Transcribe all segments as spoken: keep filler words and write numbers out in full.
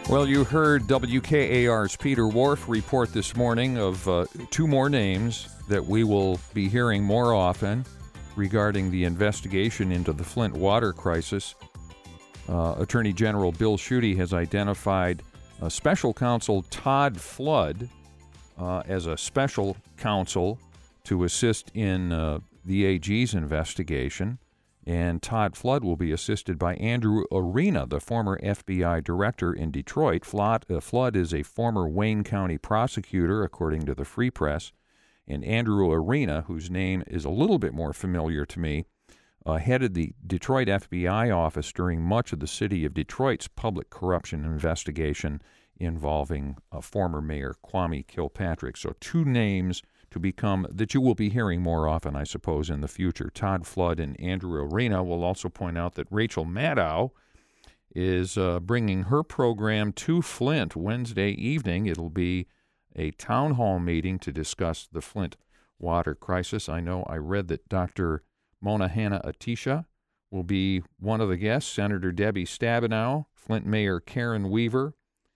Well, you heard W K A R's Peter Wharf report this morning of uh, two more names that we will be hearing more often regarding the investigation into the Flint water crisis. Uh, Attorney General Bill Schuette has identified uh, Special Counsel Todd Flood uh, as a special counsel to assist in uh, the A G's investigation. And Todd Flood will be assisted by Andrew Arena, the former F B I director in Detroit. Flood, uh, Flood is a former Wayne County prosecutor, according to the Free Press. And Andrew Arena, whose name is a little bit more familiar to me, uh, headed the Detroit F B I office during much of the city of Detroit's public corruption investigation involving uh, former Mayor Kwame Kilpatrick. So two names to become that you will be hearing more often, I suppose, in the future. Todd Flood and Andrew Arena. Will also point out that Rachel Maddow is uh, bringing her program to Flint Wednesday evening. It'll be a town hall meeting to discuss the Flint water crisis. I know I read that Doctor Mona Hanna-Attisha will be one of the guests, Senator Debbie Stabenow, Flint Mayor Karen Weaver,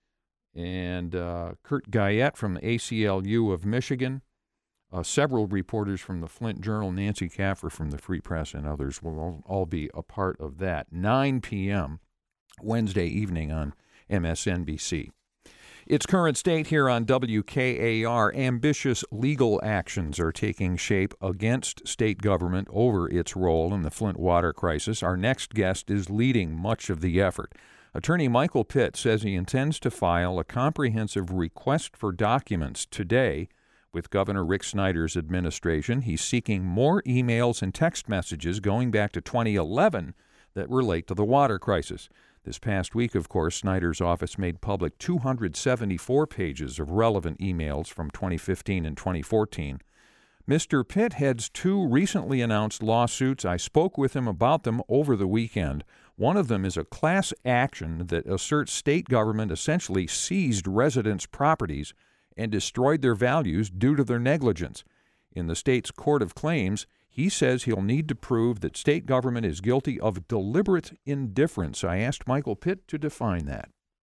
and uh, Kurt Guyette from the A C L U of Michigan. Uh, several reporters from the Flint Journal, Nancy Kaffer from the Free Press, and others will all, all be a part of that. nine p.m. Wednesday evening on M S N B C. Its current state here on W K A R, ambitious legal actions are taking shape against state government over its role in the Flint water crisis. Our next guest is leading much of the effort. Attorney Michael Pitt says he intends to file a comprehensive request for documents today with Governor Rick Snyder's administration. He's seeking more emails and text messages going back to twenty eleven that relate to the water crisis. This past week, of course, Snyder's office made public two hundred seventy-four pages of relevant emails from twenty fifteen and twenty fourteen. Mister Pitt heads two recently announced lawsuits. I spoke with him about them over the weekend. One of them is a class action that asserts state government essentially seized residents' properties and destroyed their values due to their negligence. In the state's court of claims, he says he'll need to prove that state government is guilty of deliberate indifference. I asked Michael Pitt to define that.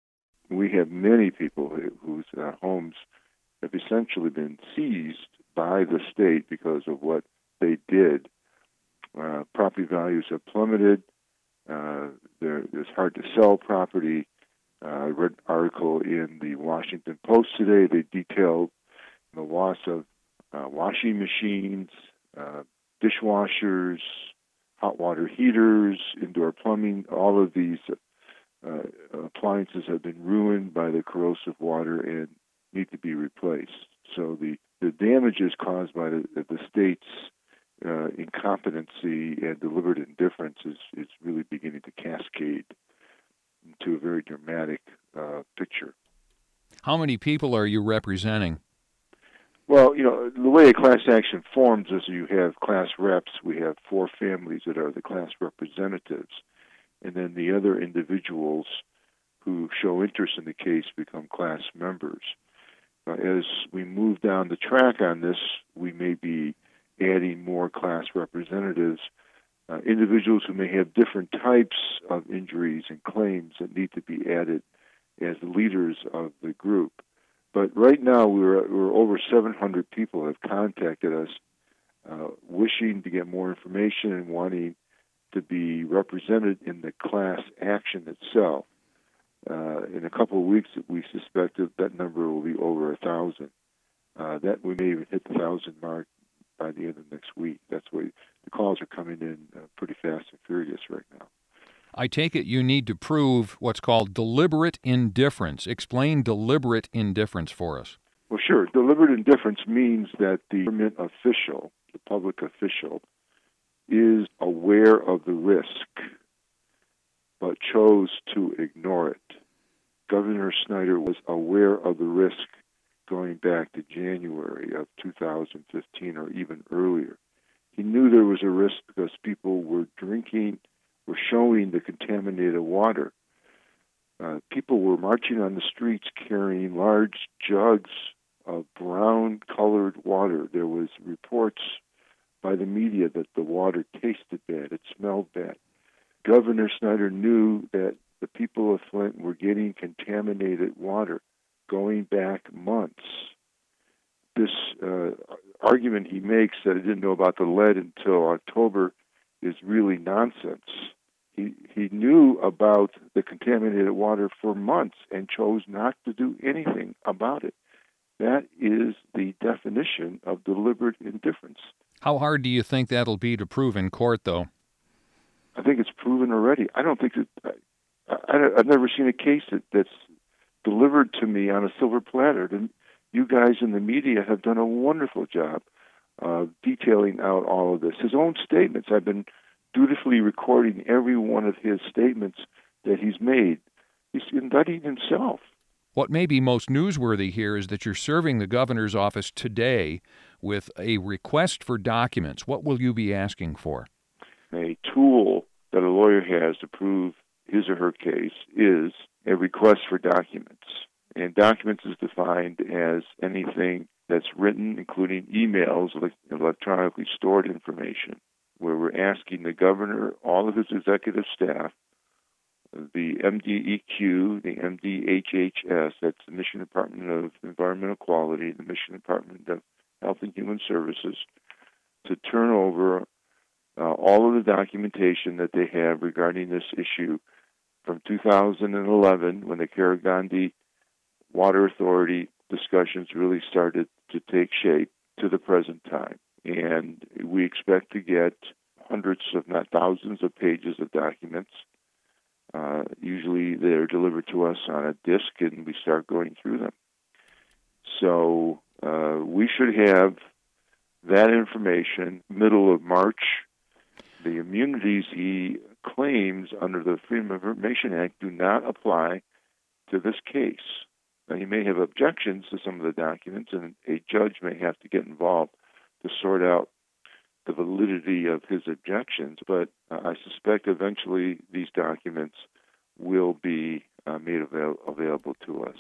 We have many people whose uh, homes have essentially been seized by the state because of what they did. Uh, property values have plummeted. Uh, it's hard to sell property. Uh, I read an article in the Washington Post today. They detailed the loss of uh, washing machines, uh, dishwashers, hot water heaters, indoor plumbing. All of these uh, appliances have been ruined by the corrosive water and need to be replaced. So the, the damages caused by the, the state's uh, incompetency and deliberate indifference is, is really beginning to cascade into a very dramatic uh, picture. How many people are you representing? Well, you know, the way a class action forms is you have class reps. We have four families that are the class representatives, and then the other individuals who show interest in the case become class members. Uh, as we move down the track on this, we may be adding more class representatives, uh, individuals who may have different types of injuries and claims that need to be added as leaders of the group. But right now, we're, we're over seven hundred people have contacted us uh, wishing to get more information and wanting to be represented in the class action itself. Uh, in a couple of weeks, we suspect that, that number will be over a thousand. Uh, that we may even hit the thousand mark by the end of next week. That's why the calls are coming in uh, pretty fast and furious right now. I take it you need to prove what's called deliberate indifference. Explain deliberate indifference for us. Well, sure. Deliberate indifference means that the government official, the public official, is aware of the risk, but chose to ignore it. Governor Snyder was aware of the risk going back to January of two thousand fifteen or even earlier. He knew there was a risk because people were drinking, were showing the contaminated water. Uh, people were marching on the streets carrying large jugs of brown-colored water. There was reports by the media that the water tasted bad, it smelled bad. Governor Snyder knew that The people of Flint were getting contaminated water going back months. This uh, argument he makes that he didn't know about the lead until October is really nonsense. He he knew about the contaminated water for months and chose not to do anything about it. That is the definition of deliberate indifference. How hard do you think that'll be to prove in court, though? I think it's proven already. I don't think that I, I, I've never seen a case that, that's delivered to me on a silver platter. And you guys in the media have done a wonderful job of detailing out all of this. His own statements, I've been dutifully recording every one of his statements that he's made. He's indicting himself. What may be most newsworthy here is that you're serving the governor's office today with a request for documents. What will you be asking for? A tool that a lawyer has to prove his or her case is a request for documents. And documents is defined as anything that's written, including emails, electronically stored information, where we're asking the governor, all of his executive staff, the M D E Q, the M D H H S, that's the Michigan Department of Environmental Quality, the Michigan Department of Health and Human Services, to turn over uh, all of the documentation that they have regarding this issue from two thousand eleven, when the Karagandhi Water Authority discussions really started to take shape, to the present time. And we expect to get hundreds, if not thousands, of pages of documents. Uh, usually they're delivered to us on a disc, and we start going through them. So uh, we should have that information middle of March. The immunities he claims under the Freedom of Information Act do not apply to this case. Now, he may have objections to some of the documents, and a judge may have to get involved to sort out the validity of his objections, but uh, I suspect eventually these documents will be uh, made avail- available to us.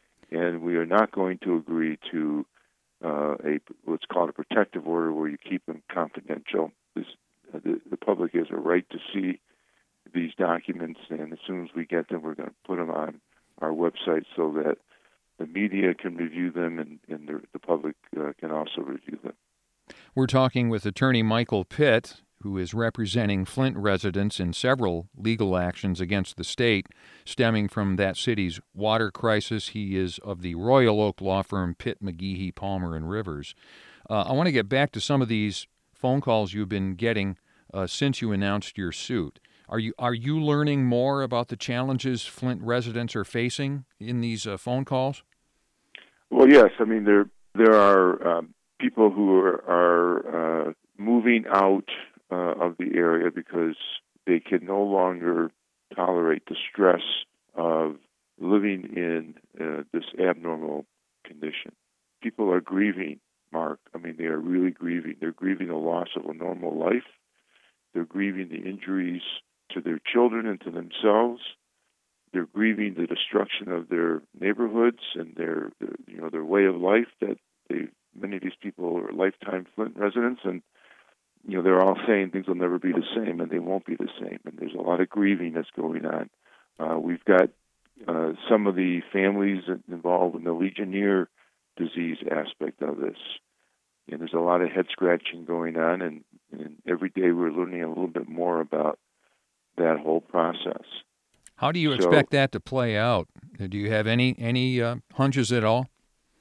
And we are not going to agree to uh, a what's called a protective order, where you keep them confidential. This, uh, the, the public has a right to see these documents, and as soon as we get them, we're going to put them on our website so that the media can review them, and, and the, the public uh, can also review them. We're talking with attorney Michael Pitt, who is representing Flint residents in several legal actions against the state stemming from that city's water crisis. He is of the Royal Oak law firm Pitt, McGehee, Palmer, and Rivers. Uh, I want to get back to some of these phone calls you've been getting uh, since you announced your suit. Are you are you learning more about the challenges Flint residents are facing in these uh, phone calls? Well, yes. I mean, there there are um, people who are, are uh, moving out uh, of the area because they can no longer tolerate the stress of living in uh, this abnormal condition. People are grieving, Mark. I mean, they are really grieving. They're grieving the loss of a normal life. They're grieving the injuries to their children and to themselves. They're grieving the destruction of their neighborhoods and their, their you know, their way of life. That they, many of these people are lifetime Flint residents, and you know, they're all saying things will never be the same, and they won't be the same. And there's a lot of grieving that's going on. Uh, we've got uh, some of the families involved in the Legionnaire disease aspect of this, and there's a lot of head scratching going on. And, and every day we're learning a little bit more about that whole process. How do you expect so, that to play out? Do you have any any uh, hunches at all?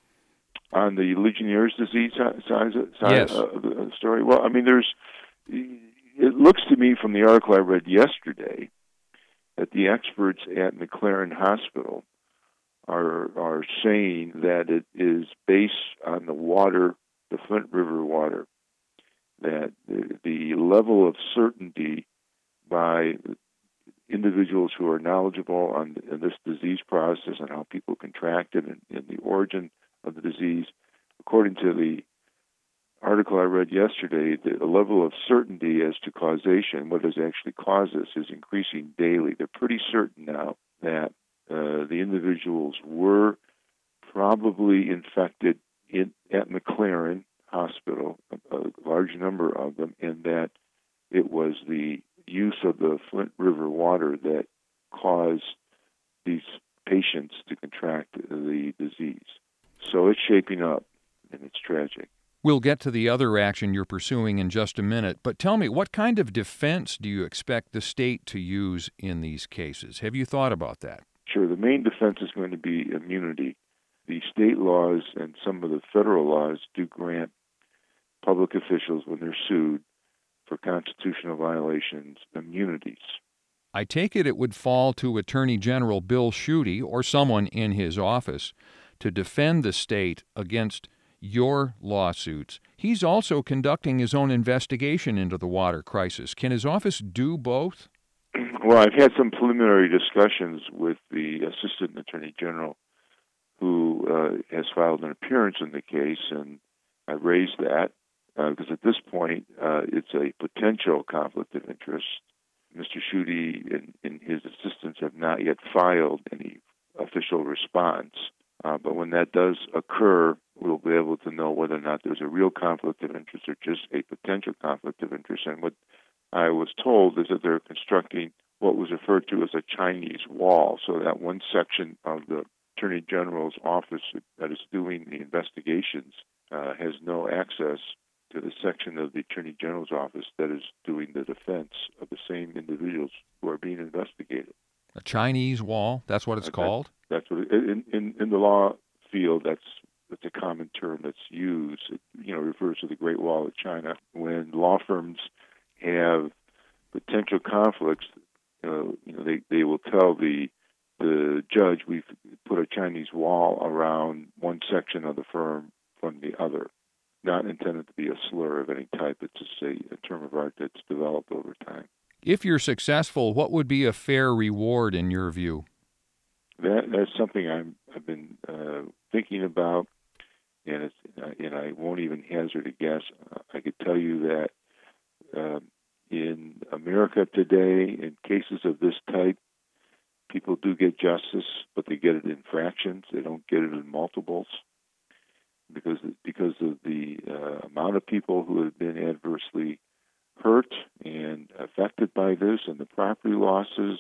On the Legionnaire's disease side, side yes. of the story? Well, I mean, there's. It looks to me from the article I read yesterday that the experts at McLaren Hospital are are saying that it is based on the water, the Flint River water, that the, the level of certainty by individuals who are knowledgeable on this disease process and how people contract it and, and the origin of the disease. According to the article I read yesterday, the level of certainty as to causation, what has actually caused this, is increasing daily. They're pretty certain now that uh, the individuals were probably infected in, at McLaren Hospital, a, a large number of them, and that it was the use of the Flint River water that cause these patients to contract the disease. So it's shaping up, and it's tragic. We'll get to the other action you're pursuing in just a minute, but tell me, what kind of defense do you expect the state to use in these cases? Have you thought about that? Sure. The main defense is going to be immunity. The state laws and some of the federal laws do grant public officials, when they're sued for constitutional violations, immunities. I take it it would fall to Attorney General Bill Schuette or someone in his office to defend the state against your lawsuits. He's also conducting his own investigation into the water crisis. Can his office do both? Well, I've had some preliminary discussions with the Assistant Attorney General, who uh, has filed an appearance in the case, and I raised that uh, because at this point uh, it's a potential conflict of interest. Mister Schuette and, and his assistants have not yet filed any official response. Uh, but when that does occur, we'll be able to know whether or not there's a real conflict of interest or just a potential conflict of interest. And what I was told is that they're constructing what was referred to as a Chinese wall, so that one section of the Attorney General's office that is doing the investigations uh, has no access to the section of the Attorney General's office that is doing the defense of the same individuals who are being investigated. A Chinese wall? That's what it's Uh, called? That's what it, in, in in the law field. That's that's a common term that's used. It, you know, refers to the Great Wall of China. When law firms have potential conflicts, uh, you know, they, they will tell the the judge, we've put a Chinese wall around one section of the firm from the other. Not intended to be a slur of any type. It's just a, a term of art that's developed over time. If you're successful, what would be a fair reward in your view? That that's something I'm I've been uh, thinking about, and it's and I won't even hazard a guess. Uh, I could tell you that uh, in America today, in cases of this type, people do get justice, but they get it in fractions. They don't get it in multiples, because because of the uh, amount of people who have been adversely hurt and affected by this, and the property losses.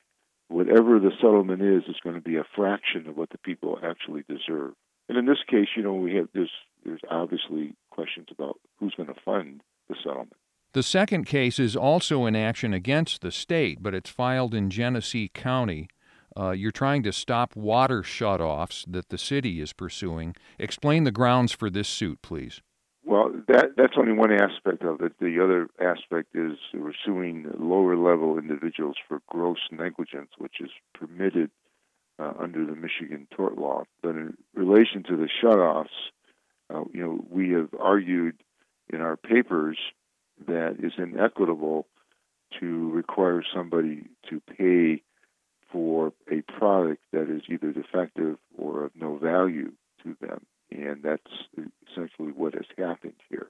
Whatever the settlement is, is going to be a fraction of what the people actually deserve. And in this case, you know, we have there's there's obviously questions about who's going to fund the settlement. The second case is also in action against the state, but it's filed in Genesee County. Uh, you're trying to stop water shutoffs that the city is pursuing. Explain the grounds for this suit, please. Well, that that's only one aspect of it. The other aspect is we're suing lower-level individuals for gross negligence, which is permitted uh, under the Michigan tort law. But in relation to the shutoffs, uh, you know, we have argued in our papers that it's inequitable to require somebody to pay for a product that is either defective or of no value to them. And that's essentially what has happened here.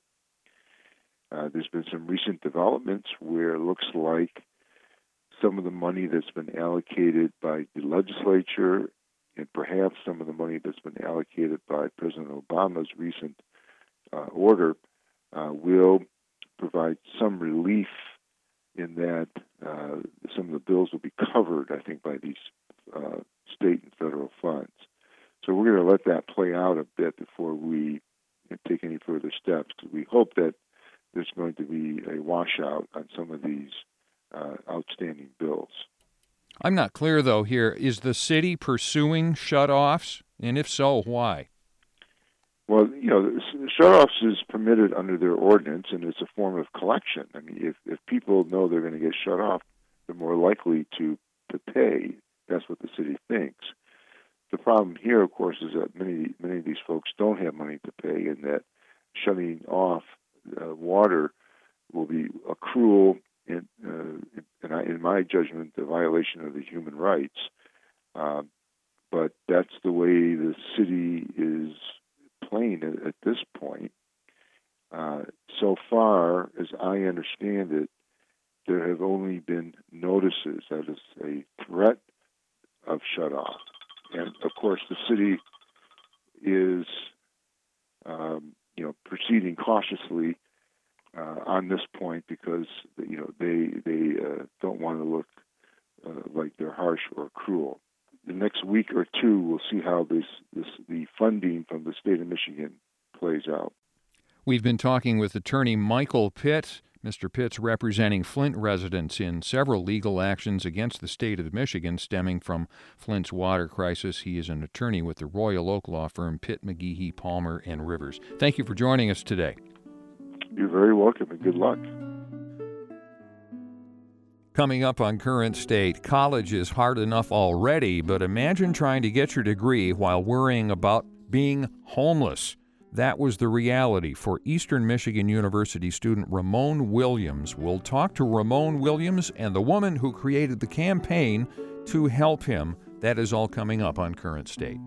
Uh, there's been some recent developments where it looks like some of the money that's been allocated by the legislature and perhaps some of the money that's been allocated by President Obama's recent uh, order uh, will provide some relief in that uh, some of the bills will be covered, I think, by these uh, state and federal funds. So we're going to let that play out a bit before we take any further steps. We hope that there's going to be a washout on some of these uh, outstanding bills. I'm not clear, though, here. Is the city pursuing shutoffs? And if so, why? Well, you know, shutoffs is permitted under their ordinance, and it's a form of collection. I mean, if, if people know they're going to get shut off, they're more likely to, to pay. That's what the city thinks. The problem here, of course, is that many many of these folks don't have money to pay, and that shutting off uh, water will be a cruel, and, uh, and I, in my judgment, a violation of the human rights. Uh, but that's the way the city is playing it at this point. Uh, so far, as I understand it, there have only been notices, that is a threat of shut-off. And, of course, the city is, um, you know, proceeding cautiously uh, on this point because, you know, they they uh, don't want to look uh, like they're harsh or cruel. The next week or two, we'll see how this, this the funding from the state of Michigan plays out. We've been talking with attorney Michael Pitt. Mister Pitt's representing Flint residents in several legal actions against the state of Michigan stemming from Flint's water crisis. He is an attorney with the Royal Oak law firm Pitt, McGehee, Palmer, and Rivers. Thank you for joining us today. You're very welcome, and good luck. Coming up on Current State, college is hard enough already, but imagine trying to get your degree while worrying about being homeless. That was the reality for Eastern Michigan University student Ramon Williams. We'll talk to Ramon Williams and the woman who created the campaign to help him. That is all coming up on Current State.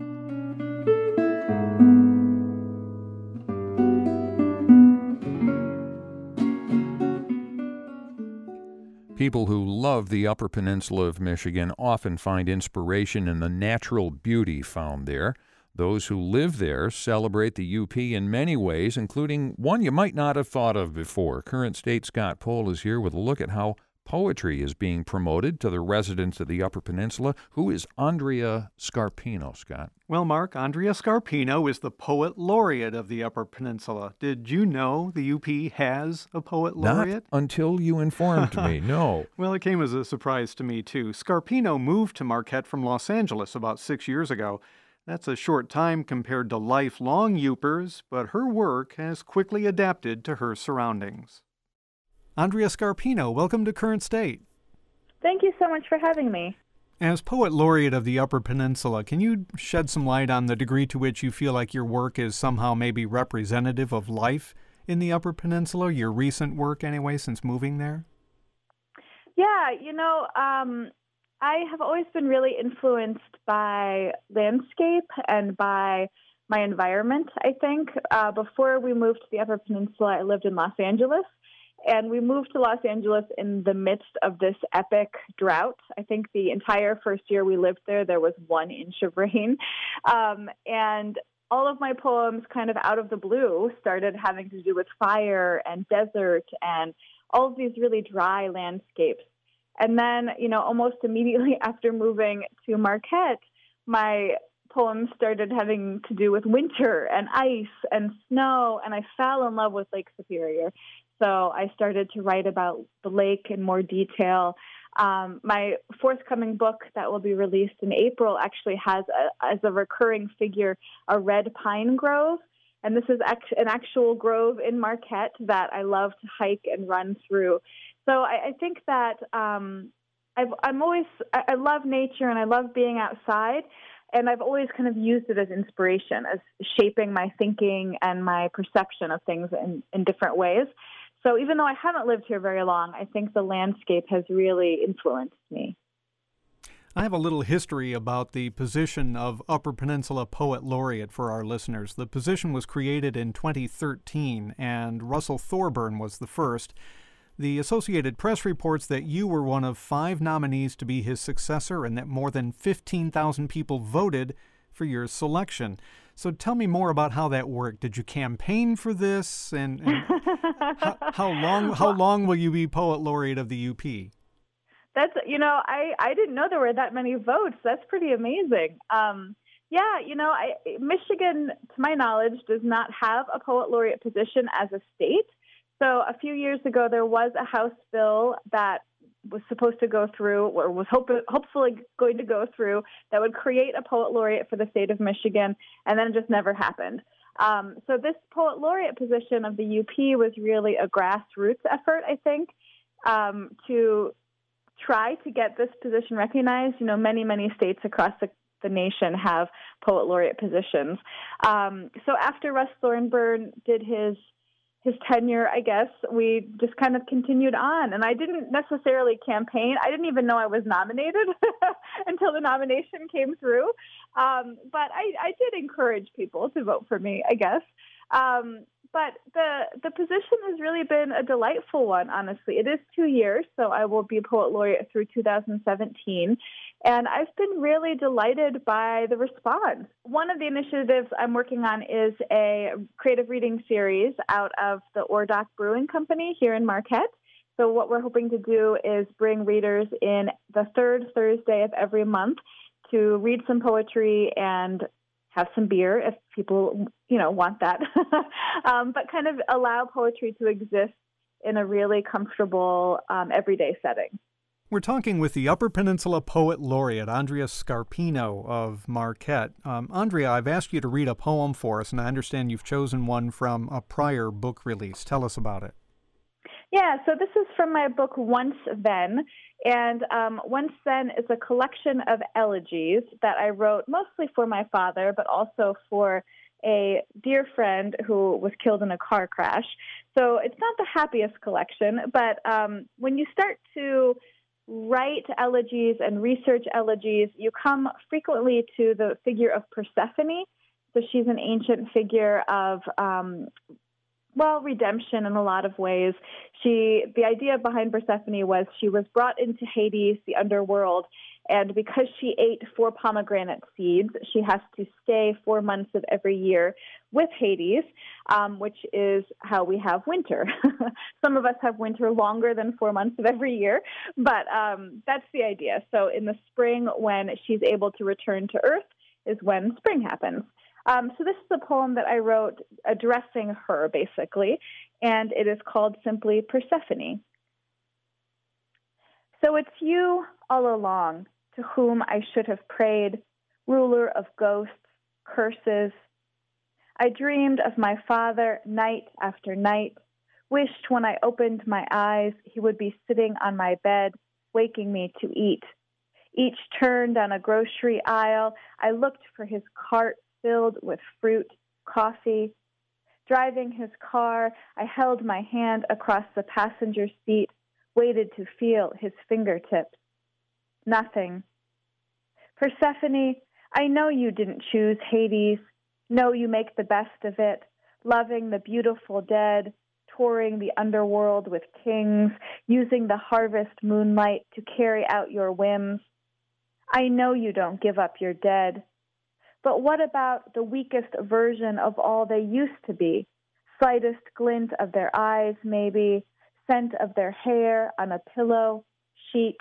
People who love the Upper Peninsula of Michigan often find inspiration in the natural beauty found there. Those who live there celebrate the U P in many ways, including one you might not have thought of before. Current State Scott Pohl is here with a look at how poetry is being promoted to the residents of the Upper Peninsula. Who is Andrea Scarpino, Scott? Well, Mark, Andrea Scarpino is the poet laureate of the Upper Peninsula. Did you know the U P has a poet laureate? Not until you informed me, no. Well, it came as a surprise to me, too. Scarpino moved to Marquette from Los Angeles about six years ago. That's a short time compared to lifelong Yoopers, but her work has quickly adapted to her surroundings. Andrea Scarpino, welcome to Current State. Thank you so much for having me. As Poet Laureate of the Upper Peninsula, can you shed some light on the degree to which you feel like your work is somehow maybe representative of life in the Upper Peninsula, your recent work anyway, since moving there? Yeah, you know, um, I have always been really influenced by landscape and by my environment, I think. Uh, before we moved to the Upper Peninsula, I lived in Los Angeles. And we moved to Los Angeles in the midst of this epic drought. I think the entire first year we lived there, there was one inch of rain. Um, and all of my poems kind of out of the blue started having to do with fire and desert and all of these really dry landscapes. And then, you know, almost immediately after moving to Marquette, my poems started having to do with winter and ice and snow, and I fell in love with Lake Superior. So I started to write about the lake in more detail. Um, my forthcoming book that will be released in April actually has a, as a recurring figure a red pine grove. And this is act- an actual grove in Marquette that I love to hike and run through. So I, I think that um, I've, I'm always, I, I love nature and I love being outside. And I've always kind of used it as inspiration, as shaping my thinking and my perception of things in, in different ways. So even though I haven't lived here very long, I think the landscape has really influenced me. I have a little history about the position of Upper Peninsula Poet Laureate for our listeners. The position was created in twenty thirteen, and Russell Thorburn was the first. The Associated Press reports that you were one of five nominees to be his successor and that more than fifteen thousand people voted for your selection. So tell me more about how that worked. Did you campaign for this? And, and how, how long how long will you be Poet Laureate of the U P? That's, you know, I, I didn't know there were that many votes. That's pretty amazing. Um, yeah, you know, I, Michigan, to my knowledge, does not have a Poet Laureate position as a state. So a few years ago, there was a House bill that was supposed to go through, or was hope, hopefully going to go through, that would create a Poet Laureate for the state of Michigan, and then it just never happened. Um, so this Poet Laureate position of the U P was really a grassroots effort, I think, um, to try to get this position recognized. You know, many, many states across the, the nation have Poet Laureate positions. Um, so after Russ Thorburn did his his tenure, I guess, we just kind of continued on. And I didn't necessarily campaign. I didn't even know I was nominated until the nomination came through. Um, but I, I did encourage people to vote for me, I guess. Um, but the the position has really been a delightful one, honestly. It is two years, so I will be Poet Laureate through two thousand seventeen. And I've been really delighted by the response. One of the initiatives I'm working on is a creative reading series out of the Ordock Brewing Company here in Marquette. So what we're hoping to do is bring readers in the third Thursday of every month to read some poetry and have some beer if people, you know, want that, um, but kind of allow poetry to exist in a really comfortable, um, everyday setting. We're talking with the Upper Peninsula Poet Laureate, Andrea Scarpino of Marquette. Um, Andrea, I've asked you to read a poem for us, and I understand you've chosen one from a prior book release. Tell us about it. Yeah, so this is from my book, Once Then. And um, Once Then is a collection of elegies that I wrote mostly for my father, but also for a dear friend who was killed in a car crash. So it's not the happiest collection, but um, when you start to write elegies and research elegies, you come frequently to the figure of Persephone. So she's an ancient figure of um, well, redemption in a lot of ways. She, the idea behind Persephone was she was brought into Hades, the underworld, and because she ate four pomegranate seeds, she has to stay four months of every year with Hades, um, which is how we have winter. Some of us have winter longer than four months of every year, but um, that's the idea. So in the spring, when she's able to return to Earth, is when spring happens. Um, so this is a poem that I wrote addressing her, basically, and it is called simply Persephone. So it's you all along to whom I should have prayed, ruler of ghosts, curses. I dreamed of my father night after night, wished when I opened my eyes he would be sitting on my bed, waking me to eat. Each turn down a grocery aisle, I looked for his cart filled with fruit, coffee. Driving his car, I held my hand across the passenger seat, waited to feel his fingertips. Nothing. Persephone, I know you didn't choose Hades. Know you make the best of it, loving the beautiful dead, touring the underworld with kings, using the harvest moonlight to carry out your whims. I know you don't give up your dead. But what about the weakest version of all they used to be? Slightest glint of their eyes, maybe, scent of their hair on a pillow, sheet.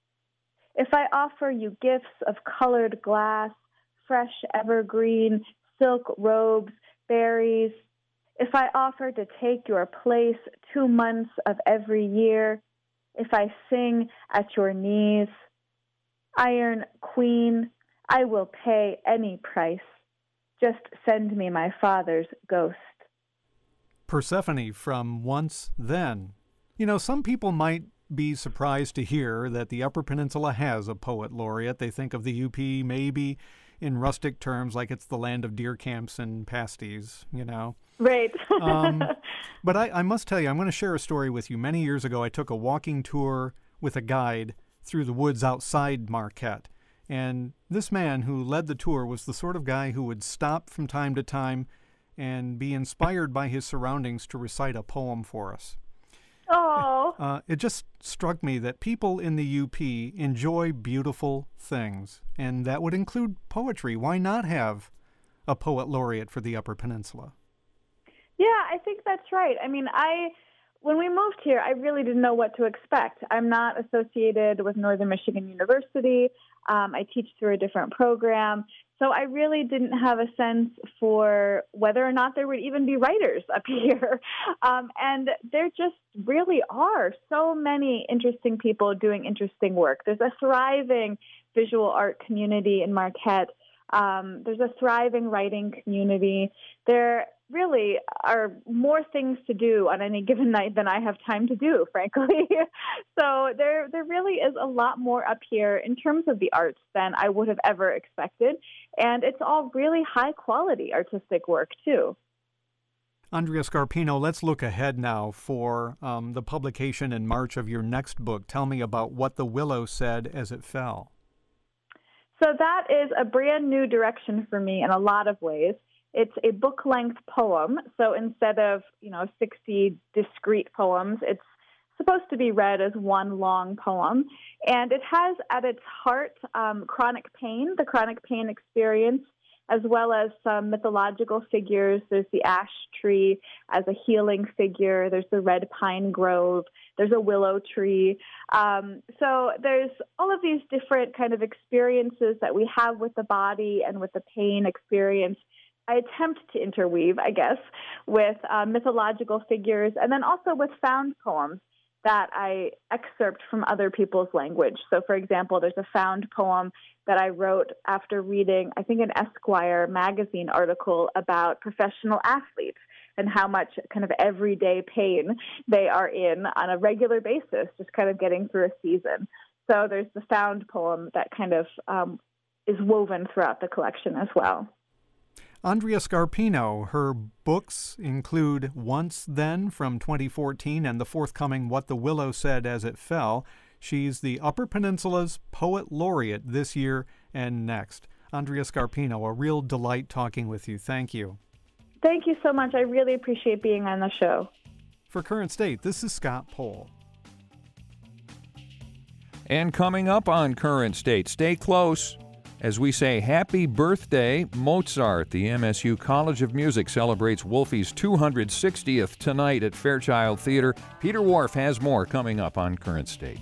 If I offer you gifts of colored glass, fresh evergreen, silk robes, berries, if I offer to take your place two months of every year, if I sing at your knees, Iron Queen, I will pay any price. Just send me my father's ghost. Persephone from Once Then. You know, some people might be surprised to hear that the Upper Peninsula has a poet laureate. They think of the U P maybe in rustic terms like it's the land of deer camps and pasties, you know. Right. um, but I, I must tell you, I'm going to share a story with you. Many years ago, I took a walking tour with a guide through the woods outside Marquette. And this man who led the tour was the sort of guy who would stop from time to time and be inspired by his surroundings to recite a poem for us. Oh. Uh, it just struck me that people in the U P enjoy beautiful things, and that would include poetry. Why not have a poet laureate for the Upper Peninsula? Yeah, I think that's right. I mean, I when we moved here, I really didn't know what to expect. I'm not associated with Northern Michigan University. Um, I teach through a different program. So I really didn't have a sense for whether or not there would even be writers up here. Um, and there just really are so many interesting people doing interesting work. There's a thriving visual art community in Marquette. Um, there's a thriving writing community. There really are more things to do on any given night than I have time to do, frankly. So there there really is a lot more up here in terms of the arts than I would have ever expected. And it's all really high-quality artistic work, too. Andrea Scarpino, let's look ahead now for um, the publication in March of your next book. Tell me about What the Willow Said as It Fell. So that is a brand new direction for me in a lot of ways. It's a book-length poem, so instead of, you know, sixty discrete poems, it's supposed to be read as one long poem. And it has at its heart um, chronic pain, the chronic pain experience as well as some mythological figures. There's the ash tree as a healing figure. There's the red pine grove. There's a willow tree. Um, so there's all of these different kind of experiences that we have with the body and with the pain experience. I attempt to interweave, I guess, with uh, mythological figures and then also with found poems that I excerpt from other people's language. So, for example, there's a found poem that I wrote after reading, I think, an Esquire magazine article about professional athletes and how much kind of everyday pain they are in on a regular basis, just kind of getting through a season. So there's the found poem that kind of um, is woven throughout the collection as well. Andrea Scarpino, her books include Once Then from twenty fourteen and the forthcoming What the Willow Said as It Fell. She's the Upper Peninsula's Poet Laureate this year and next. Andrea Scarpino, a real delight talking with you. Thank you. Thank you so much. I really appreciate being on the show. For Current State, this is Scott Pohl. And coming up on Current State, stay close as we say happy birthday, Mozart. The M S U College of Music celebrates Wolfie's two hundred sixtieth tonight at Fairchild Theater. Peter Wharf has more coming up on Current State.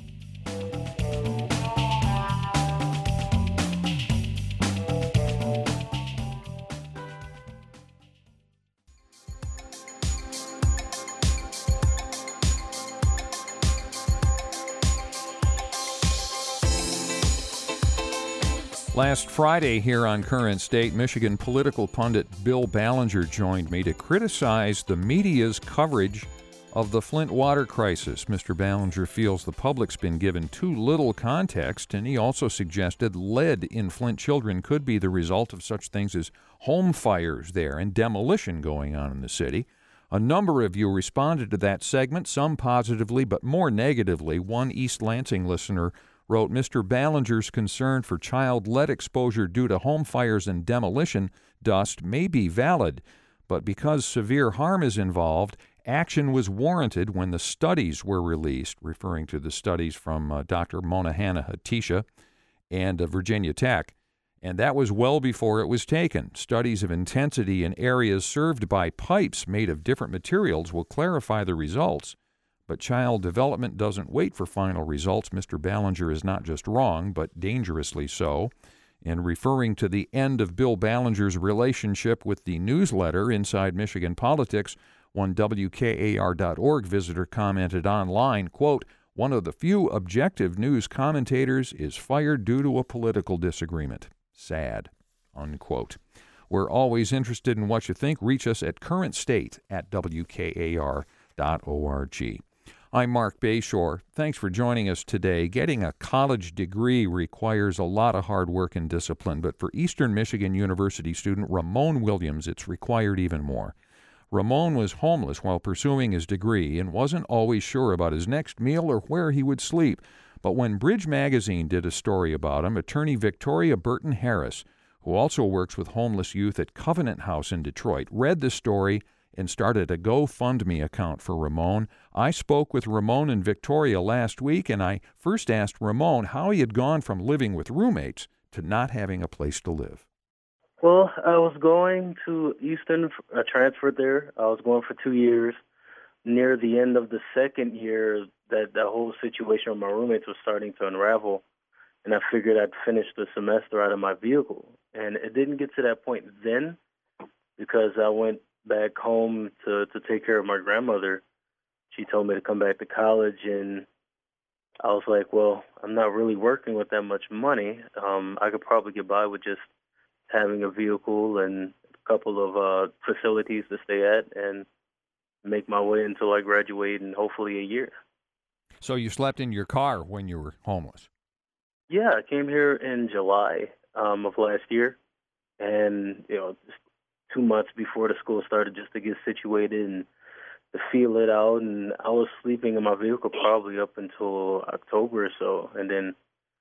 Last Friday here on Current State, Michigan political pundit Bill Ballinger joined me to criticize the media's coverage of the Flint water crisis. Mister Ballinger feels the public's been given too little context, and he also suggested lead in Flint children could be the result of such things as home fires there and demolition going on in the city. A number of you responded to that segment, some positively but more negatively. One East Lansing listener wrote, Mister Ballinger's concern for child lead exposure due to home fires and demolition dust may be valid, but because severe harm is involved, action was warranted when the studies were released, referring to the studies from uh, Doctor Mona Hanna-Attisha and uh, Virginia Tech, and that was well before it was taken. Studies of intensity in areas served by pipes made of different materials will clarify the results. But child development doesn't wait for final results. Mister Ballinger is not just wrong, but dangerously so. In referring to the end of Bill Ballinger's relationship with the newsletter Inside Michigan Politics, one W K A R dot org visitor commented online, quote, one of the few objective news commentators is fired due to a political disagreement. Sad, unquote. We're always interested in what you think. Reach us at current state at W K A R dot org. I'm Mark Bayshore. Thanks for joining us today. Getting a college degree requires a lot of hard work and discipline, but for Eastern Michigan University student Ramon Williams, it's required even more. Ramon was homeless while pursuing his degree and wasn't always sure about his next meal or where he would sleep. But when Bridge Magazine did a story about him, attorney Victoria Burton Harris, who also works with homeless youth at Covenant House in Detroit, read the story and started a GoFundMe account for Ramon. I spoke with Ramon and Victoria last week, and I first asked Ramon how he had gone from living with roommates to not having a place to live. Well, I was going to Easton, I transferred there. I was going for two years. Near the end of the second year, that the whole situation with my roommates was starting to unravel, and I figured I'd finish the semester out of my vehicle. And it didn't get to that point then because I went back home to, to take care of my grandmother. She told me to come back to college, and I was like, well, I'm not really working with that much money. Um, I could probably get by with just having a vehicle and a couple of uh, facilities to stay at and make my way until I graduate in hopefully a year. So you slept in your car when you were homeless? Yeah, I came here in July um, of last year, and you know, just two months before the school started, just to get situated and to feel it out. And I was sleeping in my vehicle probably up until October or so, and then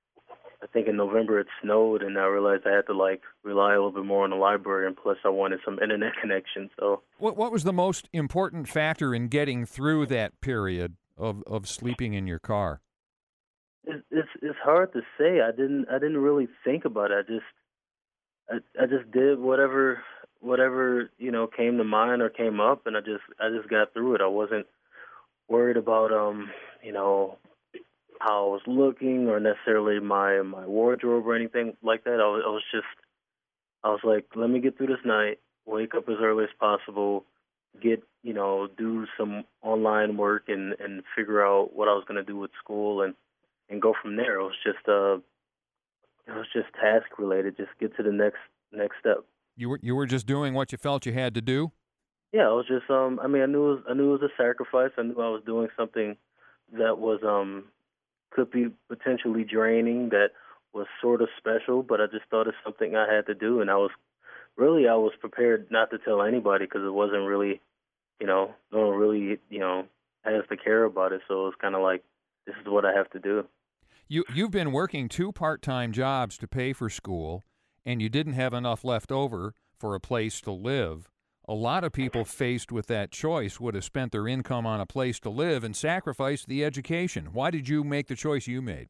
I think in November it snowed, and I realized I had to like rely a little bit more on the library, and plus I wanted some internet connection. So, what what was the most important factor in getting through that period of, of sleeping in your car? It's, it's it's hard to say. I didn't I didn't really think about it. I just I, I just did whatever whatever you know came to mind or came up, and I just I just got through it. I wasn't worried about um you know how I was looking or necessarily my my wardrobe or anything like that. I was, I was just I was like, let me get through this night, wake up as early as possible, get you know do some online work and and figure out what I was going to do with school and and go from there. It was just uh it was just task related. Just get to the next next step. You were you were just doing what you felt you had to do? Yeah, I was just um I mean I knew it was, I knew it was a sacrifice. I knew I was doing something that was um could be potentially draining, that was sort of special, but I just thought it's something I had to do, and I was really I was prepared not to tell anybody because it wasn't really, you know, no one really, you know, has to care about it. So it was kind of like, this is what I have to do. You you've been working two part-time jobs to pay for school, and you didn't have enough left over for a place to live. A lot of people faced with that choice would have spent their income on a place to live and sacrificed the education. Why did you make the choice you made?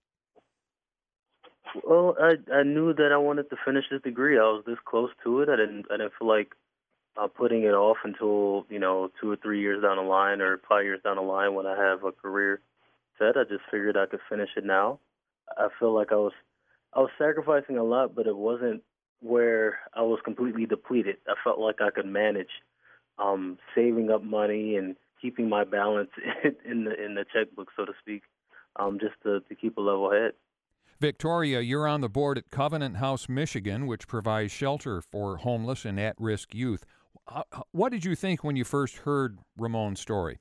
Well, I I knew that I wanted to finish this degree. I was this close to it. I didn't I didn't feel like uh, putting it off until you know two or three years down the line or five years down the line when I have a career set. I just figured I could finish it now. I feel like I was I was sacrificing a lot, but it wasn't where I was completely depleted. I felt like I could manage um, saving up money and keeping my balance in the in the checkbook, so to speak, um, just to, to keep a level head. Victoria, you're on the board at Covenant House, Michigan, which provides shelter for homeless and at-risk youth. What did you think when you first heard Ramon's story?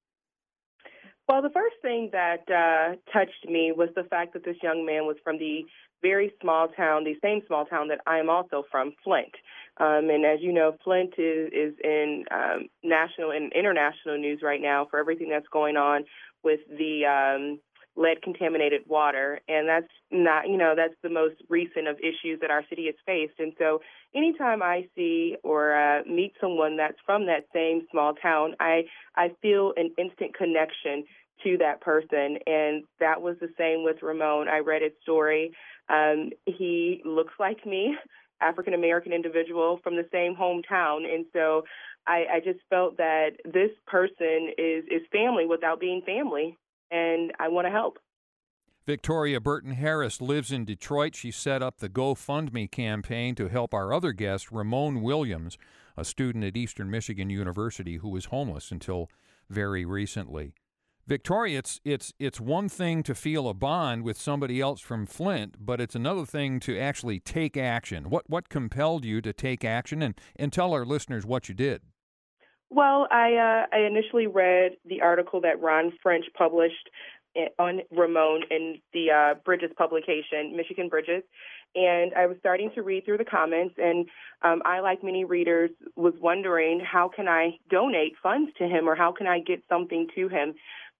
Well, the first thing that uh, touched me was the fact that this young man was from the very small town, the same small town that I am also from, Flint. Um, and as you know, Flint is, is in um, national and international news right now for everything that's going on with the um, lead-contaminated water. And that's not, you know, that's the most recent of issues that our city has faced. And so anytime I see or uh, meet someone that's from that same small town, I, I feel an instant connection to that person. And that was the same with Ramon. I read his story. Um, he looks like me, African-American individual from the same hometown. And so I, I just felt that this person is, is family without being family, and I want to help. Victoria Burton Harris lives in Detroit. She set up the GoFundMe campaign to help our other guest, Ramon Williams, a student at Eastern Michigan University who was homeless until very recently. Victoria, it's it's it's one thing to feel a bond with somebody else from Flint, but it's another thing to actually take action. What what compelled you to take action, and, and tell our listeners what you did? Well, I uh, I initially read the article that Ron French published on Ramon in the uh, Bridges publication, Michigan Bridges, and I was starting to read through the comments, and um, I, like many readers, was wondering how can I donate funds to him, or how can I get something to him.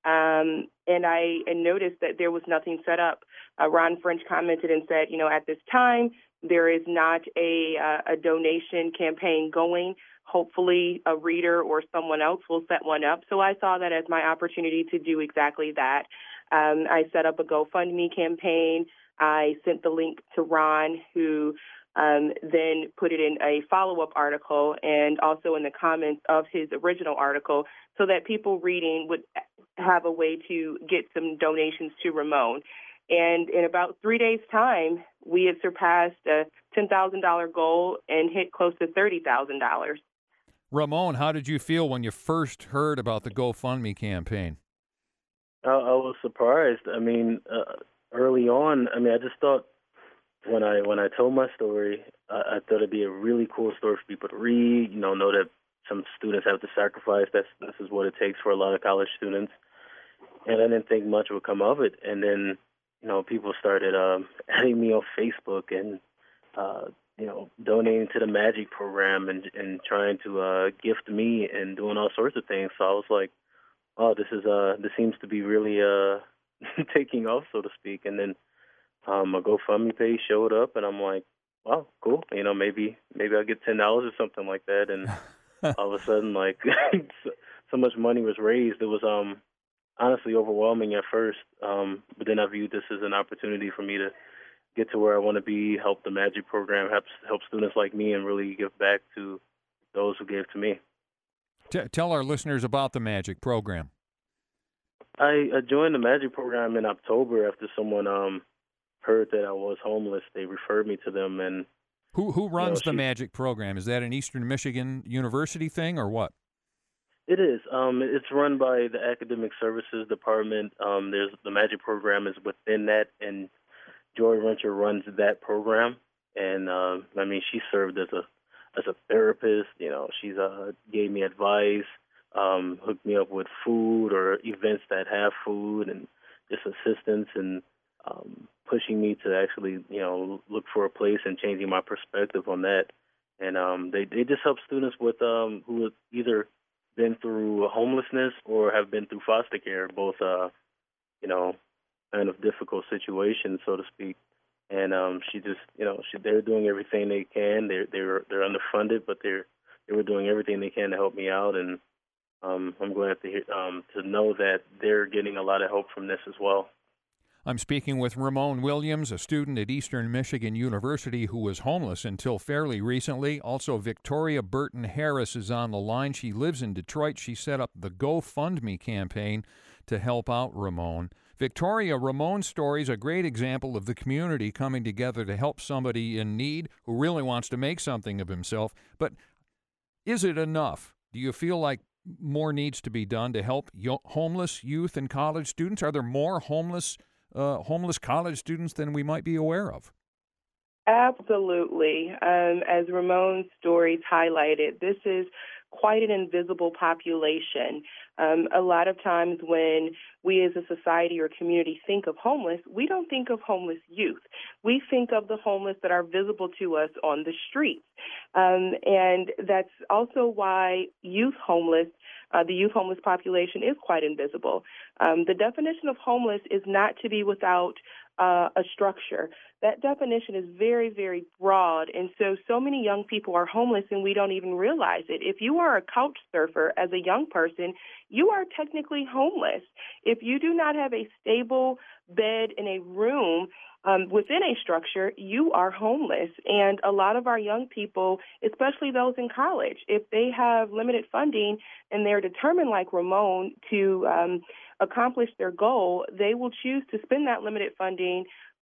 Um, and I and noticed that there was nothing set up. Uh, Ron French commented and said, you know, at this time, there is not a, uh, a donation campaign going. Hopefully a reader or someone else will set one up. So I saw that as my opportunity to do exactly that. Um, I set up a GoFundMe campaign. I sent the link to Ron, who um, then put it in a follow-up article and also in the comments of his original article so that people reading would have a way to get some donations to Ramon. And in about three days' time, we had surpassed a ten thousand dollars goal and hit close to thirty thousand dollars. Ramon, how did you feel when you first heard about the GoFundMe campaign? I, I was surprised. I mean, uh, early on, I mean, I just thought when I when I told my story, I, I thought it'd be a really cool story for people to read. You know, know that some students have to sacrifice. That's this is what it takes for a lot of college students. And I didn't think much would come of it. And then, you know, people started um, adding me on Facebook and, uh, you know, donating to the Magic program and and trying to uh, gift me and doing all sorts of things. So I was like, oh, this is uh, this seems to be really uh, taking off, so to speak. And then um, a GoFundMe page showed up, and I'm like, wow, cool. You know, maybe maybe I'll get ten dollars or something like that. And all of a sudden, like, so, so much money was raised. It was um. honestly overwhelming at first, um, but then I viewed this as an opportunity for me to get to where I want to be, help the MAGIC program, help, help students like me, and really give back to those who gave to me. T- tell our listeners about the MAGIC program. I, I joined the MAGIC program in October after someone um, heard that I was homeless. They referred me to them. And Who who runs you know, the she, MAGIC program? Is that an Eastern Michigan University thing or what? It is. Um, it's run by the Academic Services Department. Um, there's the MAGIC program is within that, and Joy Rencher runs that program. And uh, I mean, she served as a as a therapist. You know, she's uh, gave me advice, um, hooked me up with food or events that have food, and just assistance and um, pushing me to actually, you know, look for a place and changing my perspective on that. And um, they they just help students with um, who have either been through homelessness or have been through foster care, both, uh, you know, kind of difficult situations, so to speak. And um, she just, you know, she, they're doing everything they can. They're they're they're underfunded, but they're they were doing everything they can to help me out. And um, I'm glad to hear, um, to know that they're getting a lot of help from this as well. I'm speaking with Ramon Williams, a student at Eastern Michigan University who was homeless until fairly recently. Also, Victoria Burton Harris is on the line. She lives in Detroit. She set up the GoFundMe campaign to help out Ramon. Victoria, Ramon's story is a great example of the community coming together to help somebody in need who really wants to make something of himself. But is it enough? Do you feel like more needs to be done to help yo- homeless youth and college students? Are there more homeless Uh, homeless college students than we might be aware of? Absolutely. Um, as Ramon's stories highlighted, this is quite an invisible population. Um, a lot of times when we as a society or community think of homeless, we don't think of homeless youth. We think of the homeless that are visible to us on the streets. Um, and that's also why youth homeless Uh, the youth homeless population is quite invisible. Um, the definition of homeless is not to be without uh, a structure. That definition is very, very broad, and so, so many young people are homeless and we don't even realize it. If you are a couch surfer as a young person, you are technically homeless. If you do not have a stable bed in a room Um, within a structure, you are homeless. And a lot of our young people, especially those in college, if they have limited funding and they're determined, like Ramon, to um, accomplish their goal, they will choose to spend that limited funding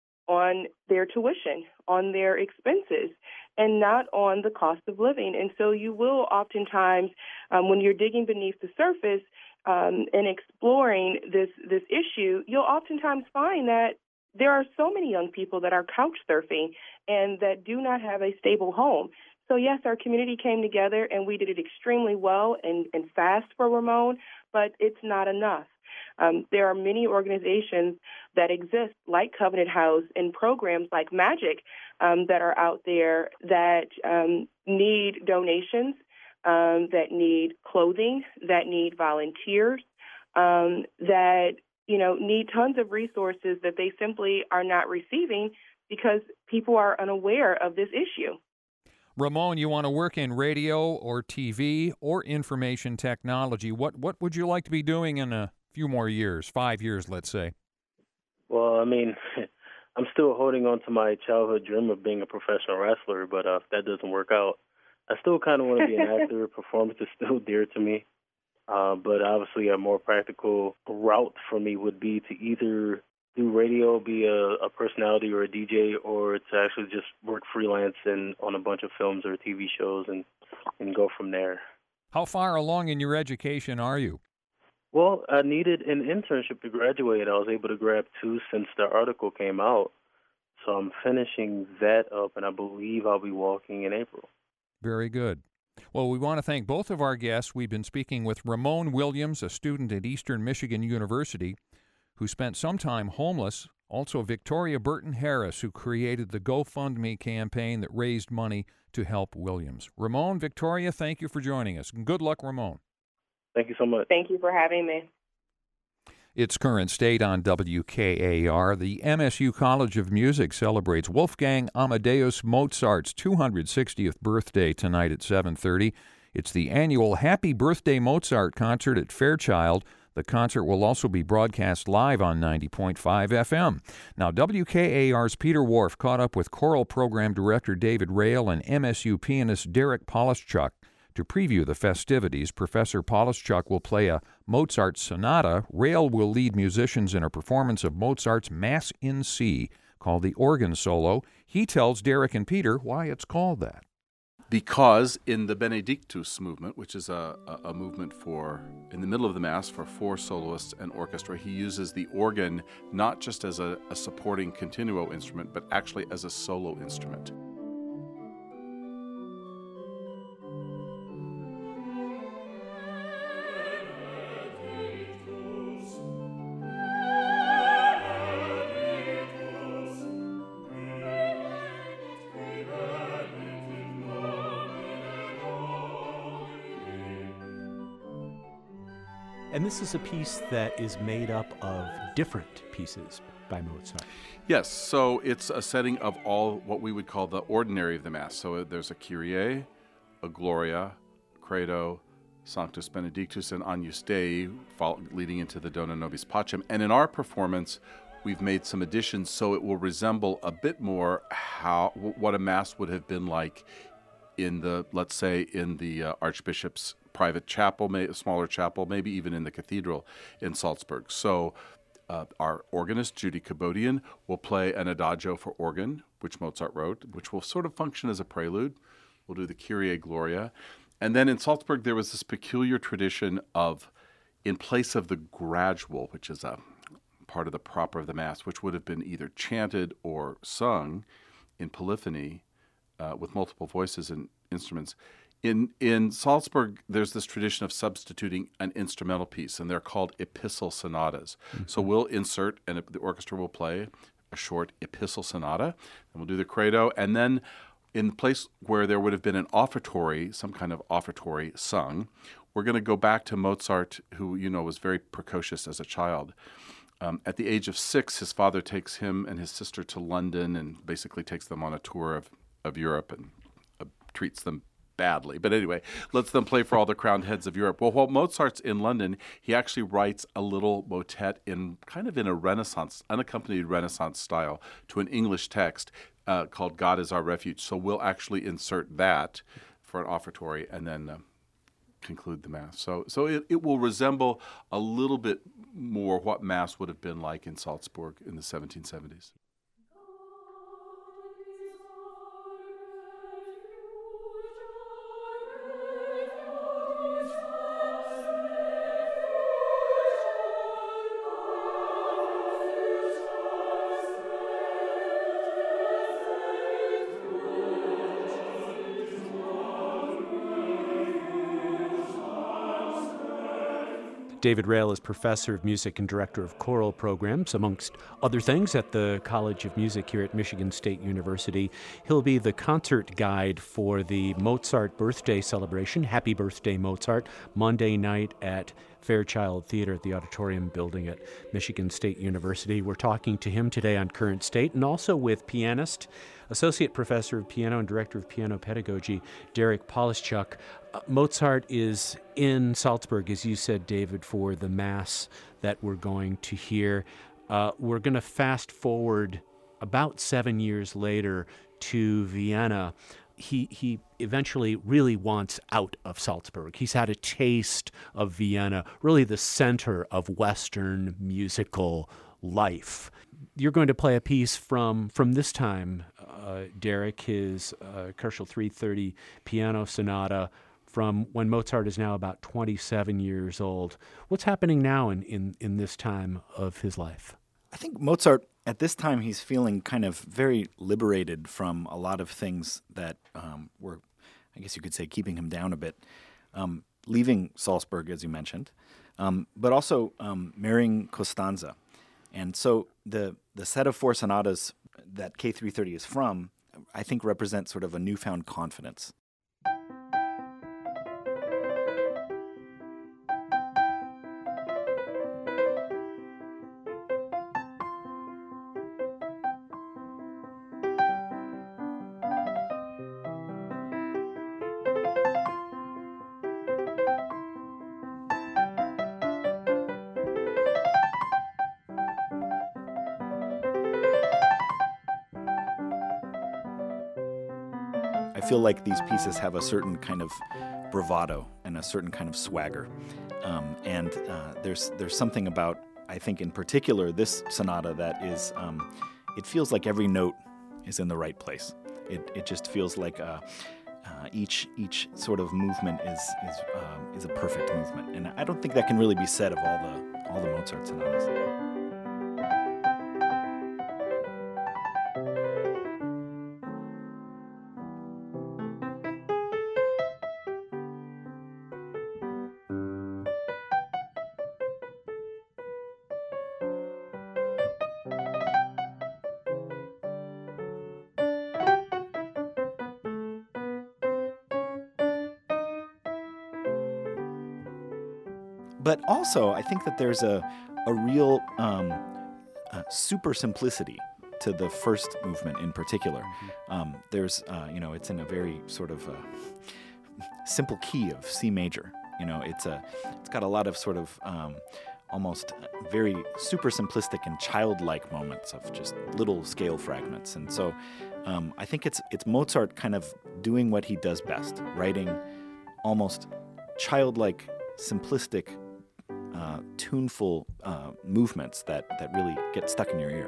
on their tuition, on their expenses, and not on the cost of living. And so you will oftentimes, um, when you're digging beneath the surface um, and exploring this, this issue, you'll oftentimes find that there are so many young people that are couch surfing and that do not have a stable home. So, yes, our community came together and we did it extremely well and, and fast for Ramon, but it's not enough. Um, there are many organizations that exist like Covenant House and programs like MAGIC um, that are out there that um, need donations, um, that need clothing, that need volunteers, um, that you know, need tons of resources that they simply are not receiving because people are unaware of this issue. Ramon, you want to work in radio or T V or information technology. What what would you like to be doing in a few more years, five years, let's say? Well, I mean, I'm still holding on to my childhood dream of being a professional wrestler, but uh, if that doesn't work out, I still kind of want to be an actor. Performance is still dear to me. Uh, but obviously a more practical route for me would be to either do radio, be a, a personality or a D J, or to actually just work freelance and on a bunch of films or T V shows and, and go from there. How far along in your education are you? Well, I needed an internship to graduate. I was able to grab two since the article came out. So I'm finishing that up, and I believe I'll be walking in April. Very good. Well, we want to thank both of our guests. We've been speaking with Ramon Williams, a student at Eastern Michigan University, who spent some time homeless. Also, Victoria Burton Harris, who created the GoFundMe campaign that raised money to help Williams. Ramon, Victoria, thank you for joining us. Good luck, Ramon. Thank you so much. Thank you for having me. It's Current State on W K A R. The M S U College of Music celebrates Wolfgang Amadeus Mozart's two hundred sixtieth birthday tonight at seven thirty. It's the annual Happy Birthday Mozart concert at Fairchild. The concert will also be broadcast live on ninety point five F M. Now, W K A R's Peter Wharf caught up with choral program director David Rail and M S U pianist Derek Polishchuk to preview the festivities. Professor Polishchuk will play a Mozart sonata. Rail will lead musicians in a performance of Mozart's Mass in C, called the Organ Solo. He tells Derek and Peter why it's called that. Because in the Benedictus movement, which is a, a, a movement for, in the middle of the Mass, for four soloists and orchestra, he uses the organ not just as a, a supporting continuo instrument, but actually as a solo instrument. And this is a piece that is made up of different pieces by Mozart. Yes, so it's a setting of all what we would call the ordinary of the Mass. So there's a Kyrie, a Gloria, Credo, Sanctus Benedictus, and Agnus Dei, leading into the Dona Nobis Pacem. And in our performance, we've made some additions so it will resemble a bit more how what a Mass would have been like in the, let's say, in the uh, Archbishop's private chapel, may, a smaller chapel, maybe even in the cathedral in Salzburg. So uh, our organist, Judy Kabodian, will play an adagio for organ, which Mozart wrote, which will sort of function as a prelude. We'll do the Kyrie Gloria. And then in Salzburg, there was this peculiar tradition of, in place of the gradual, which is a part of the proper of the Mass, which would have been either chanted or sung in polyphony uh, with multiple voices and instruments, In in Salzburg, there's this tradition of substituting an instrumental piece, and they're called epistle sonatas. Mm-hmm. So we'll insert, and the orchestra will play a short epistle sonata, and we'll do the credo, and then in the place where there would have been an offertory, some kind of offertory sung, we're going to go back to Mozart, who, you know, was very precocious as a child. Um, at the age of six, his father takes him and his sister to London and basically takes them on a tour of, of Europe and uh, treats them badly. But anyway, lets them play for all the crowned heads of Europe. Well, while Mozart's in London, he actually writes a little motet in kind of in a Renaissance, unaccompanied Renaissance style to an English text uh, called God is Our Refuge. So we'll actually insert that for an offertory and then uh, conclude the Mass. So so it, it will resemble a little bit more what Mass would have been like in Salzburg in the seventeen seventies. David Rail is professor of music and director of choral programs, amongst other things, at the College of Music here at Michigan State University. He'll be the concert guide for the Mozart birthday celebration, Happy Birthday Mozart, Monday night at Fairchild Theater at the Auditorium Building at Michigan State University. We're talking to him today on Current State, and also with pianist, associate professor of piano and director of piano pedagogy, Derek Polishchuk. Uh, Mozart is in Salzburg, as you said, David, for the Mass that we're going to hear. Uh, we're going to fast forward about seven years later to Vienna. He he eventually really wants out of Salzburg. He's had a taste of Vienna, really the center of Western musical life. You're going to play a piece from from this time, uh, Derek, his uh, Kochel three thirty piano sonata from when Mozart is now about twenty-seven years old. What's happening now in, in, in this time of his life? I think Mozart, at this time, he's feeling kind of very liberated from a lot of things that um, were, I guess you could say, keeping him down a bit. Um, leaving Salzburg, as you mentioned, um, but also um, marrying Costanza. And so the the set of four sonatas that K three thirty is from, I think, represent sort of a newfound confidence. I feel like these pieces have a certain kind of bravado and a certain kind of swagger. Um, and uh, there's there's something about, I think in particular, this sonata that is, um, it feels like every note is in the right place. It it just feels like uh, uh, each each sort of movement is is um, is a perfect movement, and I don't think that can really be said of all the all the Mozart sonatas. But also, I think that there's a, a real um, uh, super simplicity to the first movement in particular. Mm-hmm. Um, there's, uh, you know, it's in a very sort of uh, simple key of C major. You know, it's a, it's got a lot of sort of um, almost very super simplistic and childlike moments of just little scale fragments. And so, um, I think it's it's Mozart kind of doing what he does best, writing almost childlike, simplistic. Uh, tuneful uh, movements that, that really get stuck in your ear.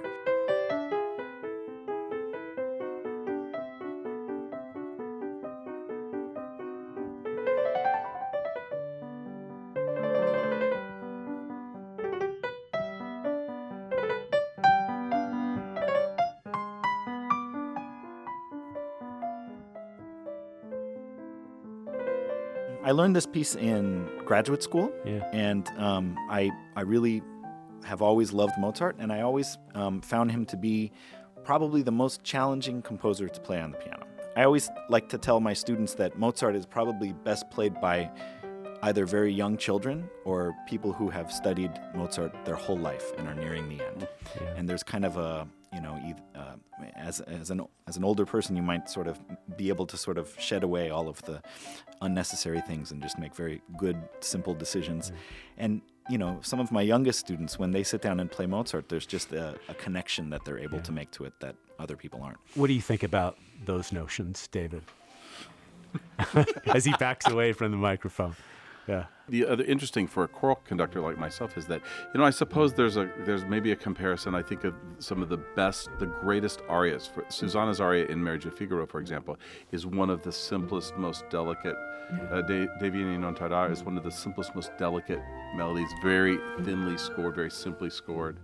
I learned this piece in graduate school, yeah. and um, I I really have always loved Mozart, and I always um, found him to be probably the most challenging composer to play on the piano. I always like to tell my students that Mozart is probably best played by either very young children or people who have studied Mozart their whole life and are nearing the end. Yeah. And there's kind of a, you know, uh, as as an as an older person, you might sort of be able to sort of shed away all of the unnecessary things and just make very good, simple decisions. Mm. And you know, some of my youngest students, when they sit down and play Mozart, there's just a, a connection that they're able yeah. to make to it that other people aren't. What do you think about those notions, David? As he backs away from the microphone. Yeah. The other interesting for a choral conductor like myself is that, you know, I suppose there's a there's maybe a comparison. I think of some of the best, the greatest arias. For Susanna's aria in Marriage of Figaro, for example, is one of the simplest, most delicate. Uh, De, De Vieni non tardare is one of the simplest, most delicate melodies, very thinly scored, very simply scored.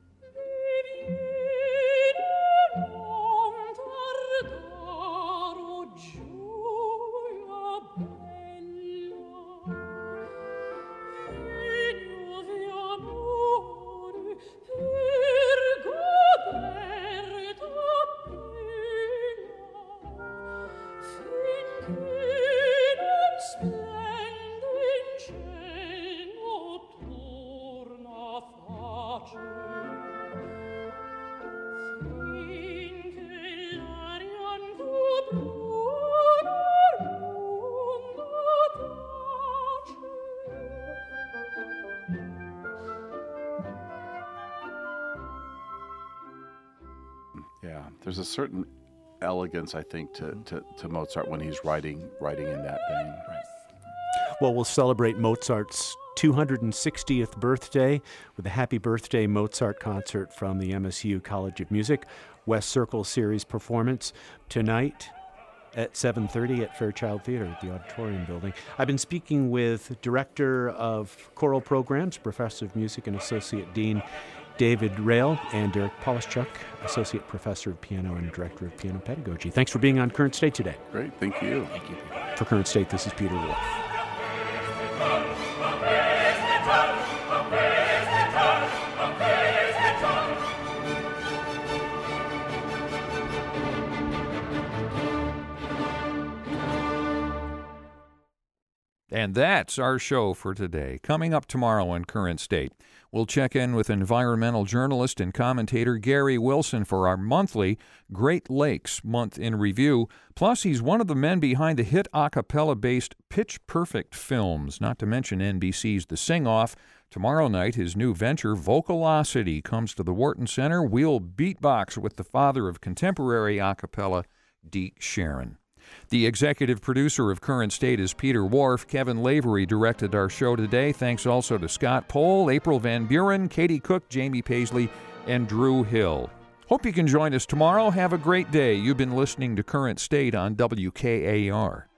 Yeah, there's a certain elegance, I think, to, to, to Mozart when he's writing writing in that vein. Right. Well, we'll celebrate Mozart's two hundred sixtieth birthday with a Happy Birthday Mozart concert from the M S U College of Music West Circle Series performance tonight at seven thirty at Fairchild Theater at the Auditorium Building. I've been speaking with Director of Choral Programs, Professor of Music and Associate Dean David Rael, and Derek Polishchuk, Associate Professor of Piano and Director of Piano Pedagogy. Thanks for being on Current State today. Great, thank you. Thank you, Peter. For Current State, this is Peter Wolf. And that's our show for today. Coming up tomorrow on Current State, we'll check in with environmental journalist and commentator Gary Wilson for our monthly Great Lakes Month in Review. Plus, he's one of the men behind the hit a cappella-based Pitch Perfect films, not to mention N B C's The Sing-Off. Tomorrow night, his new venture, Vocalocity, comes to the Wharton Center. We'll beatbox with the father of contemporary a cappella, Deke Sharon. The executive producer of Current State is Peter Wharf. Kevin Lavery directed our show today. Thanks also to Scott Pohl, April Van Buren, Katie Cook, Jamie Paisley, and Drew Hill. Hope you can join us tomorrow. Have a great day. You've been listening to Current State on W K A R.